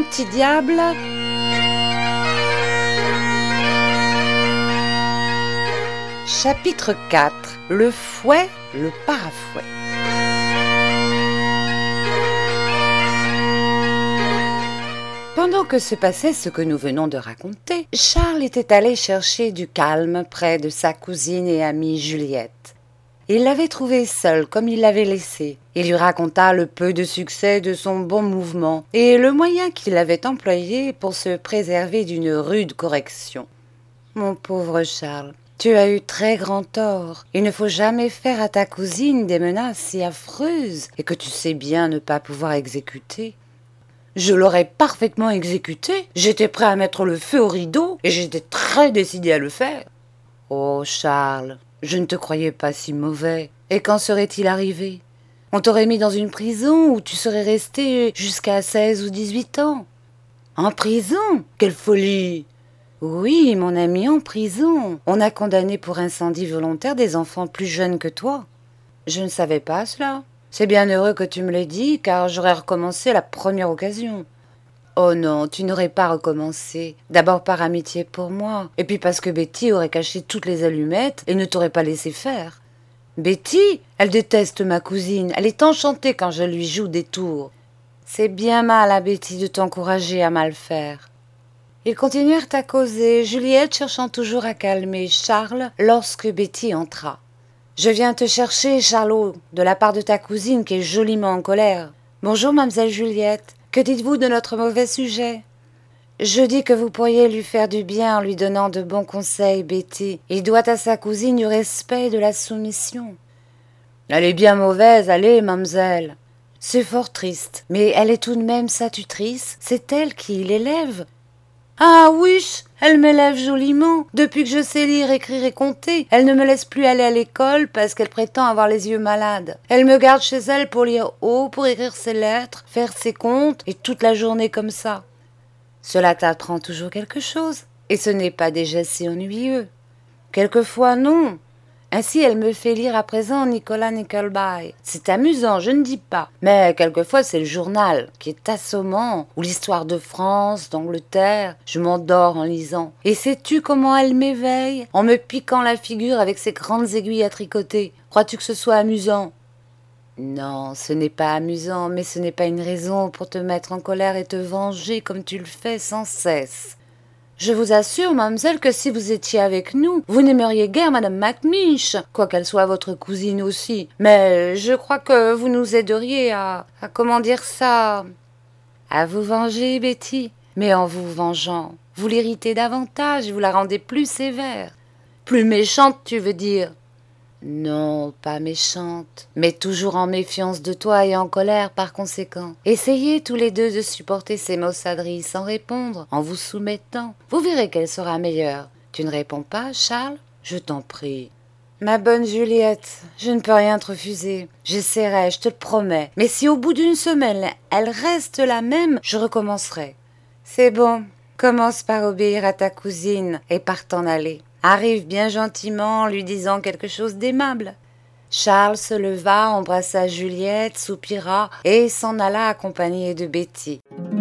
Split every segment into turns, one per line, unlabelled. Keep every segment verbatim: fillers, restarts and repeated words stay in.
petit diable. Chapitre quatre. Le fouet, le parafouet. Pendant que se passait ce que nous venons de raconter, Charles était allé chercher du calme près de sa cousine et amie Juliette. Il l'avait trouvée seule comme il l'avait laissée. Il lui raconta le peu de succès de son bon mouvement et le moyen qu'il avait employé pour se préserver d'une rude correction. « Mon pauvre Charles, tu as eu très grand tort. Il ne faut jamais faire à ta cousine des menaces si affreuses et que tu sais bien ne pas pouvoir exécuter. » « Je l'aurais parfaitement exécuté. J'étais prêt à mettre le feu au rideau et j'étais très décidé à le faire. »« Oh, Charles, je ne te croyais pas si mauvais. Et quand serait-il arrivé ? On t'aurait mis dans une prison où tu serais resté jusqu'à seize ou dix-huit ans. »« En prison ? Quelle folie !»« Oui, mon ami, en prison. On a condamné pour incendie volontaire des enfants plus jeunes que toi. »« Je ne savais pas cela. C'est bien heureux que tu me l'aies dit, car j'aurais recommencé à la première occasion. »« Oh non, tu n'aurais pas recommencé. D'abord par amitié pour moi, et puis parce que Betty aurait caché toutes les allumettes et ne t'aurait pas laissé faire. »« Betty, elle déteste ma cousine. Elle est enchantée quand je lui joue des tours. »« C'est bien mal à Betty de t'encourager à mal faire. » Ils continuèrent à causer, Juliette cherchant toujours à calmer Charles lorsque Betty entra. « Je viens te chercher, Charlot, de la part de ta cousine qui est joliment en colère. »« Bonjour, mademoiselle Juliette. Que dites-vous de notre mauvais sujet ? » ?»« Je dis que vous pourriez lui faire du bien en lui donnant de bons conseils, Betty. Il doit à sa cousine du respect et de la soumission. »« Elle est bien mauvaise, allez, mademoiselle. »« C'est fort triste, mais elle est tout de même sa tutrice. C'est elle qui l'élève. »« Ah oui, elle m'élève joliment. Depuis que je sais lire, écrire et compter, elle ne me laisse plus aller à l'école parce qu'elle prétend avoir les yeux malades. Elle me garde chez elle pour lire haut, pour écrire ses lettres, faire ses comptes, et toute la journée comme ça. Cela t'apprend toujours quelque chose, et ce n'est pas déjà si ennuyeux. Quelquefois, non. Ainsi, elle me fait lire à présent Nicolas Nickleby. C'est amusant, je ne dis pas. Mais quelquefois, c'est le journal qui est assommant, ou l'histoire de France, d'Angleterre. Je m'endors en lisant. Et sais-tu comment elle m'éveille, en me piquant la figure avec ses grandes aiguilles à tricoter? Crois-tu que ce soit amusant? Non, ce n'est pas amusant, mais ce n'est pas une raison pour te mettre en colère et te venger comme tu le fais sans cesse. Je vous assure, mademoiselle, que si vous étiez avec nous, vous n'aimeriez guère madame Macnish, quoiqu'elle soit votre cousine aussi. Mais je crois que vous nous aideriez à... à comment dire ça... à vous venger, Betty. Mais en vous vengeant, vous l'irritez davantage, vous la rendez plus sévère. Plus méchante, tu veux dire? Non, pas méchante, mais toujours en méfiance de toi et en colère par conséquent. Essayez tous les deux de supporter ces maussaderies sans répondre, en vous soumettant. Vous verrez qu'elle sera meilleure. Tu ne réponds pas, Charles? Je t'en prie. Ma bonne Juliette, je ne peux rien te refuser. J'essaierai, je te le promets. Mais si au bout d'une semaine, elle reste la même, je recommencerai. C'est bon, commence par obéir à ta cousine et par t'en aller. Arrive bien gentiment en lui disant quelque chose d'aimable. » Charles se leva, embrassa Juliette, soupira et s'en alla accompagné de Betty.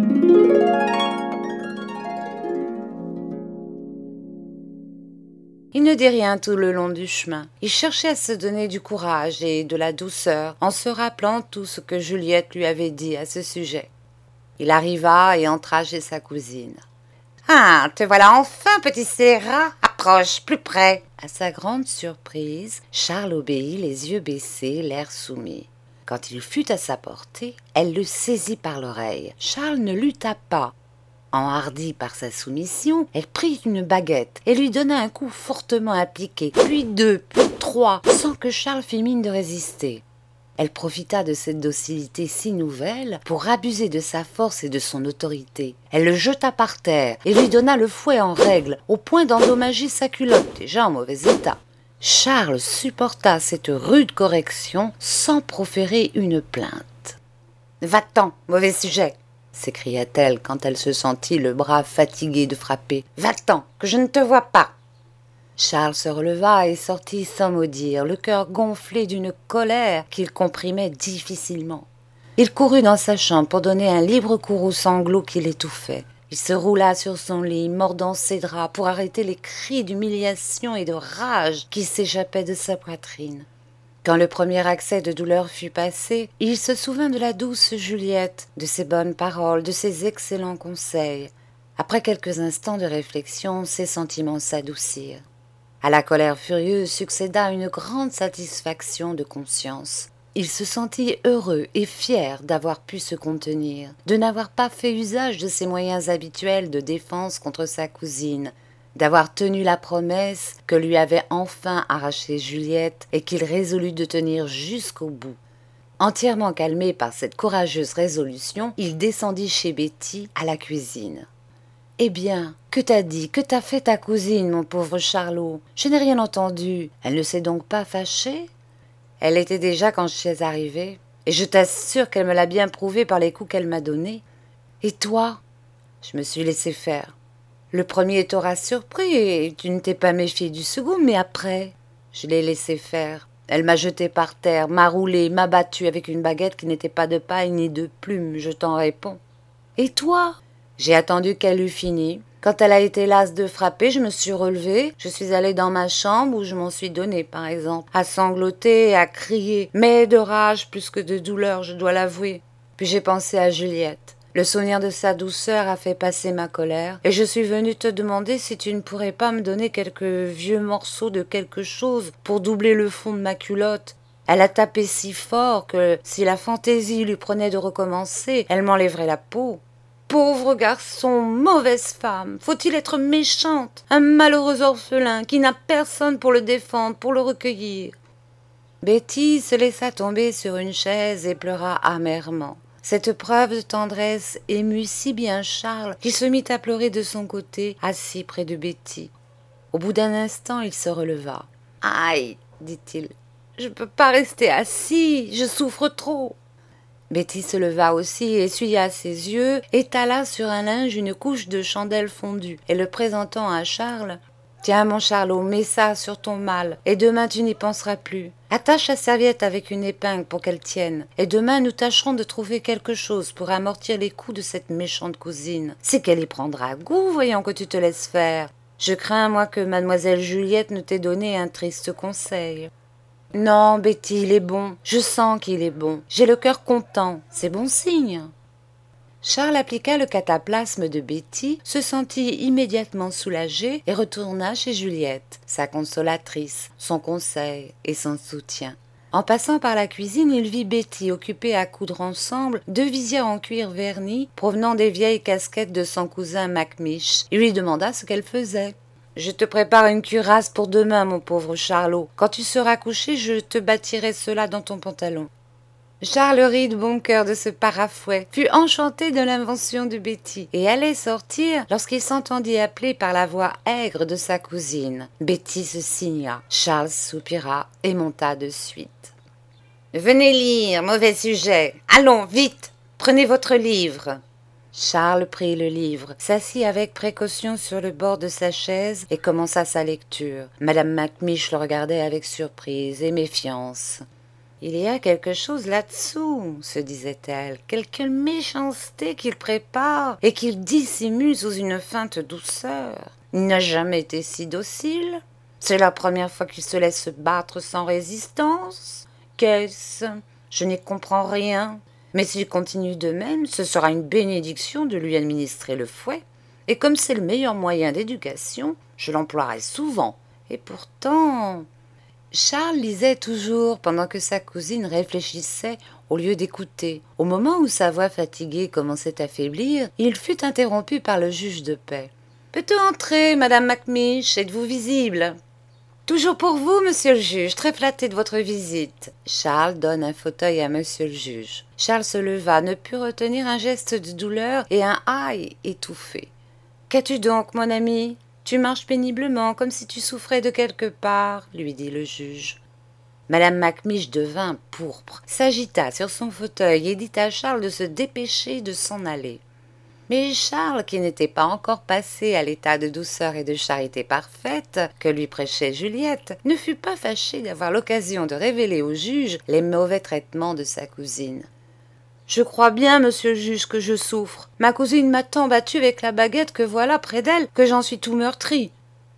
Il ne dit rien tout le long du chemin. Il cherchait à se donner du courage et de la douceur en se rappelant tout ce que Juliette lui avait dit à ce sujet. Il arriva et entra chez sa cousine. « Ah, te voilà enfin, petit scélérat. Approche, plus près. » À sa grande surprise, Charles obéit, les yeux baissés, l'air soumis. Quand il fut à sa portée, elle le saisit par l'oreille. Charles ne lutta pas. Enhardi par sa soumission, elle prit une baguette et lui donna un coup fortement appliqué, puis deux, puis trois, sans que Charles fît mine de résister. Elle profita de cette docilité si nouvelle pour abuser de sa force et de son autorité. Elle le jeta par terre et lui donna le fouet en règle, au point d'endommager sa culotte, déjà en mauvais état. Charles supporta cette rude correction sans proférer une plainte. « Va-t'en, mauvais sujet !» s'écria-t-elle quand elle se sentit le bras fatigué de frapper. « Va-t'en, que je ne te vois pas !» Charles se releva et sortit sans mot dire, le cœur gonflé d'une colère qu'il comprimait difficilement. Il courut dans sa chambre pour donner un libre cours aux sanglots qui l'étouffaient. Il se roula sur son lit, mordant ses draps pour arrêter les cris d'humiliation et de rage qui s'échappaient de sa poitrine. Quand le premier accès de douleur fut passé, il se souvint de la douce Juliette, de ses bonnes paroles, de ses excellents conseils. Après quelques instants de réflexion, ses sentiments s'adoucirent. À la colère furieuse succéda une grande satisfaction de conscience. Il se sentit heureux et fier d'avoir pu se contenir, de n'avoir pas fait usage de ses moyens habituels de défense contre sa cousine, d'avoir tenu la promesse que lui avait enfin arrachée Juliette et qu'il résolut de tenir jusqu'au bout. Entièrement calmé par cette courageuse résolution, il descendit chez Betty à la cuisine. « Eh bien, que t'a dit, que t'a fait ta cousine, mon pauvre Charlot? Je n'ai rien entendu. Elle ne s'est donc pas fâchée ?» Elle était déjà quand je suis arrivée, et je t'assure qu'elle me l'a bien prouvé par les coups qu'elle m'a donnés. Et toi? Je me suis laissé faire. Le premier t'aura surpris, et tu ne t'es pas méfié du second, mais après, je l'ai laissé faire. Elle m'a jeté par terre, m'a roulé, m'a battu avec une baguette qui n'était pas de paille ni de plume, je t'en réponds. Et toi? J'ai attendu qu'elle eût fini. Quand elle a été lasse de frapper, je me suis relevée, je suis allée dans ma chambre où je m'en suis donnée, par exemple, à sangloter et à crier, mais de rage plus que de douleur, je dois l'avouer. Puis j'ai pensé à Juliette. Le souvenir de sa douceur a fait passer ma colère, et je suis venue te demander si tu ne pourrais pas me donner quelques vieux morceaux de quelque chose pour doubler le fond de ma culotte. Elle a tapé si fort que, si la fantaisie lui prenait de recommencer, elle m'enlèverait la peau. Pauvre garçon, mauvaise femme, faut-il être méchante, un malheureux orphelin qui n'a personne pour le défendre, pour le recueillir. Betty se laissa tomber sur une chaise et pleura amèrement. Cette preuve de tendresse émut si bien Charles qu'il se mit à pleurer de son côté, assis près de Betty. Au bout d'un instant, il se releva. « Aïe, dit-il, je ne peux pas rester assis, je souffre trop. » Betty se leva aussi, essuya ses yeux, étala sur un linge une couche de chandelle fondue, et le présentant à Charles, « Tiens, mon Charlot, mets ça sur ton mal, et demain tu n'y penseras plus. Attache la serviette avec une épingle pour qu'elle tienne, et demain nous tâcherons de trouver quelque chose pour amortir les coups de cette méchante cousine. C'est qu'elle y prendra goût, voyant que tu te laisses faire. Je crains, moi, que mademoiselle Juliette ne t'ait donné un triste conseil. » « Non, Betty, il est bon. Je sens qu'il est bon. J'ai le cœur content. C'est bon signe. » Charles appliqua le cataplasme de Betty, se sentit immédiatement soulagé et retourna chez Juliette, sa consolatrice, son conseil et son soutien. En passant par la cuisine, il vit Betty occupée à coudre ensemble deux visières en cuir verni provenant des vieilles casquettes de son cousin Macmish. Il lui demanda ce qu'elle faisait. « Je te prépare une cuirasse pour demain, mon pauvre Charlot. Quand tu seras couché, je te bâtirai cela dans ton pantalon. » Charles rit de bon cœur de ce parafouet, fut enchanté de l'invention de Betty et allait sortir lorsqu'il s'entendit appeler par la voix aigre de sa cousine. Betty se signa, Charles soupira et monta de suite. « Venez lire, mauvais sujet. Allons, vite, prenez votre livre. » Charles prit le livre, s'assit avec précaution sur le bord de sa chaise et commença sa lecture. Madame Macmish le regardait avec surprise et méfiance. « Il y a quelque chose là-dessous, » se disait-elle, « quelque méchanceté qu'il prépare et qu'il dissimule sous une feinte douceur. Il n'a jamais été si docile. C'est la première fois qu'il se laisse battre sans résistance. Qu'est-ce? Je n'y comprends rien. » Mais s'il continue de même, ce sera une bénédiction de lui administrer le fouet. Et comme c'est le meilleur moyen d'éducation, je l'emploierai souvent. Et pourtant... Charles lisait toujours pendant que sa cousine réfléchissait au lieu d'écouter. Au moment où sa voix fatiguée commençait à faiblir, il fut interrompu par le juge de paix. « Peut-on entrer, madame Macmish? Êtes-vous visible ?» « Toujours pour vous, monsieur le juge, très flatté de votre visite. » Charles donne un fauteuil à monsieur le juge. Charles se leva, ne put retenir un geste de douleur et un « aïe » étouffé. « Qu'as-tu donc, mon ami? Tu marches péniblement, comme si tu souffrais de quelque part, » lui dit le juge. Madame Macmish devint pourpre, s'agita sur son fauteuil et dit à Charles de se dépêcher de s'en aller. Mais Charles, qui n'était pas encore passé à l'état de douceur et de charité parfaite que lui prêchait Juliette, ne fut pas fâché d'avoir l'occasion de révéler au juge les mauvais traitements de sa cousine. Je crois bien, monsieur le juge, que je souffre. Ma cousine m'a tant battue avec la baguette que voilà, près d'elle, que j'en suis tout meurtri.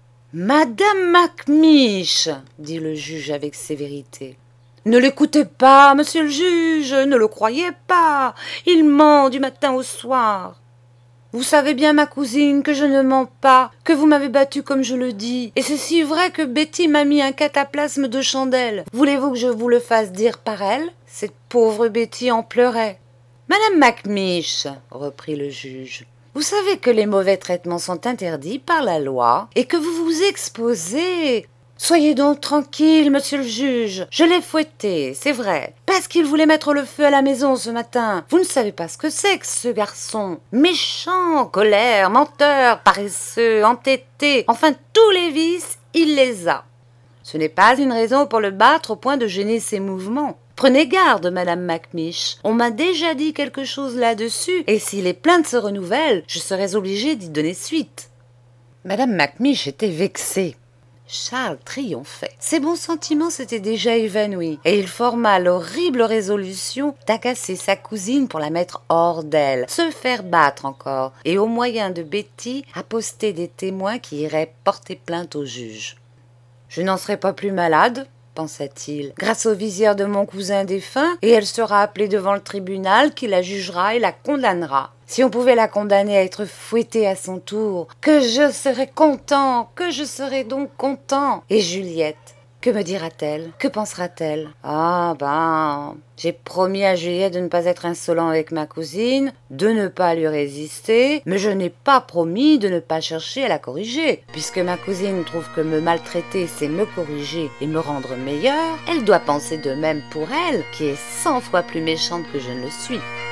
Madame Macmiche, dit le juge avec sévérité. Ne l'écoutez pas, monsieur le juge, ne le croyez pas. Il ment du matin au soir. Vous savez bien, ma cousine, que je ne mens pas, que vous m'avez battue comme je le dis. Et c'est si vrai que Betty m'a mis un cataplasme de chandelle. Voulez-vous que je vous le fasse dire par elle? Cette pauvre Betty en pleurait. Madame Macmiche, reprit le juge, vous savez que les mauvais traitements sont interdits par la loi et que vous vous exposez. Soyez donc tranquille, monsieur le juge. Je l'ai fouetté, c'est vrai, parce qu'il voulait mettre le feu à la maison ce matin. Vous ne savez pas ce que c'est que ce garçon. Méchant, colère, menteur, paresseux, entêté, enfin tous les vices, il les a. Ce n'est pas une raison pour le battre au point de gêner ses mouvements. Prenez garde, madame Macmiche. On m'a déjà dit quelque chose là-dessus, et si les plaintes se renouvellent, je serais obligée d'y donner suite. Madame Macmiche était vexée. Charles triomphait. Ses bons sentiments s'étaient déjà évanouis, et il forma l'horrible résolution d'agacer sa cousine pour la mettre hors d'elle, se faire battre encore, et au moyen de Betty, apposter des témoins qui iraient porter plainte au juge. « Je n'en serai pas plus malade, » pensa-t-il, grâce au visière de mon cousin défunt, et elle sera appelée devant le tribunal qui la jugera et la condamnera. Si on pouvait la condamner à être fouettée à son tour, que je serais content, que je serais donc content. Et Juliette, que me dira-t-elle? Que pensera-t-elle? Ah ben, j'ai promis à Juliette de ne pas être insolent avec ma cousine, de ne pas lui résister, mais je n'ai pas promis de ne pas chercher à la corriger. Puisque ma cousine trouve que me maltraiter, c'est me corriger et me rendre meilleure, elle doit penser de même pour elle, qui est cent fois plus méchante que je ne le suis.